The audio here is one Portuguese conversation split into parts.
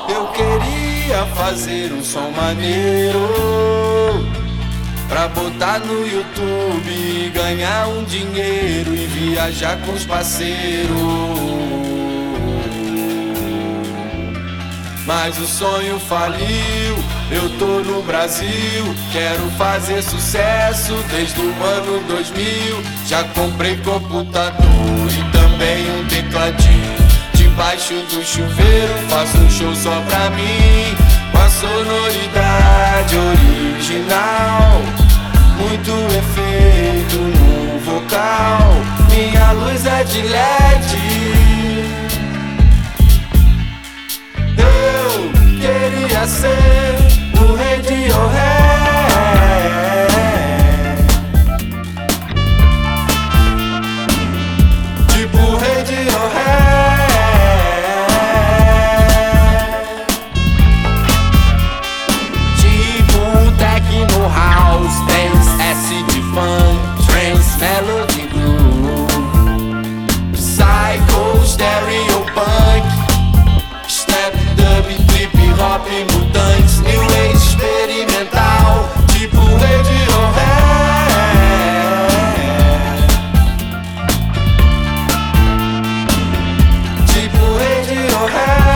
Eu queria fazer um som maneiro pra botar no YouTube e ganhar um dinheiro e viajar com os parceiros. Mas o sonho faliu, eu tô no Brasil. Quero fazer sucesso desde o ano 2000. Já comprei computador e também um tecladinho. Debaixo do chuveiro faço um show só pra mim, com a sonoridade original, muito efeito no vocal. Minha luz é de LED. Eu queria ser o Radiohead, tipo Radiohead. Melody groove, psycho, stereo punk, step dub, trip hop, mutantes, new age experimental, tipo Radiohead, tipo Radiohead.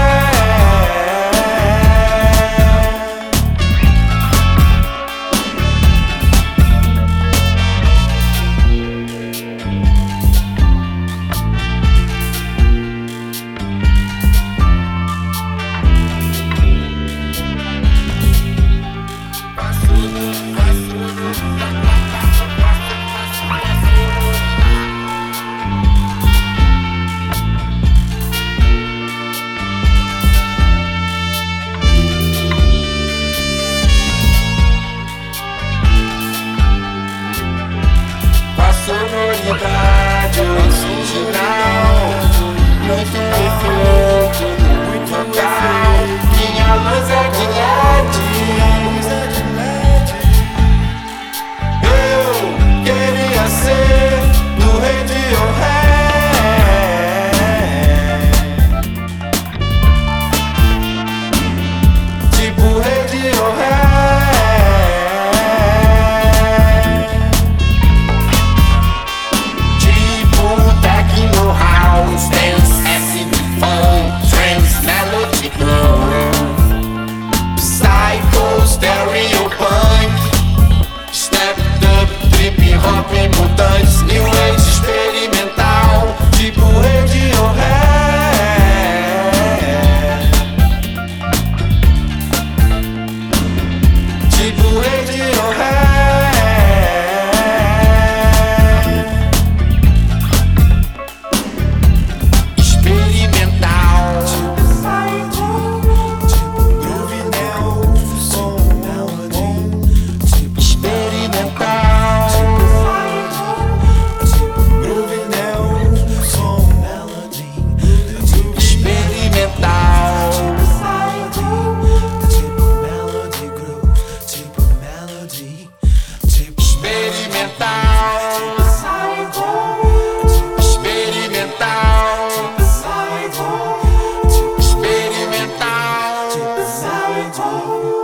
Sonoridade original, muito efeito no vocal. Minha luz é de LED. Eu queria ser do Radiohead, tipo Radiohead. Stereo punk, step dub, trip hop, mutantes, new age experimental, tipo Radiohead, tipo Radiohead. Experimental, experimental.